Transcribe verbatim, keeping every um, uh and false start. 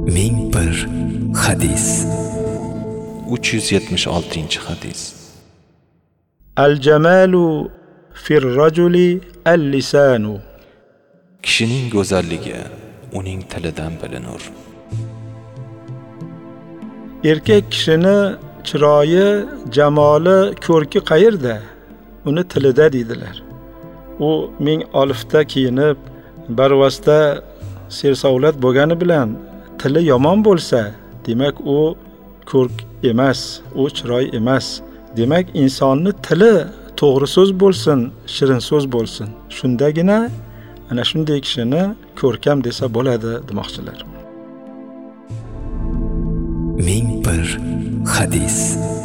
ming bir hadis. uch yuz yetmish oltinchi hadis. Al-jamalu fir rajuli al-lisanu. Kishining go'zalligi uning tilidan bilinur. Erkak kishini chiroyi, jamoli, ko'rki qayerda? Uni tilida deydilar. U ming olifta kiyinib, barvasta sersavlat bo'lgani bilan tili yomon bo'lsa, demak u ko'rk emas, u chiroy emas. Demak insonni tili to'g'ri so'z bo'lsin, shirin so'z bo'lsin. Shundagina ana shunday kishini ko'rkam desa bo'ladi demoqchilar. ming bir hadis.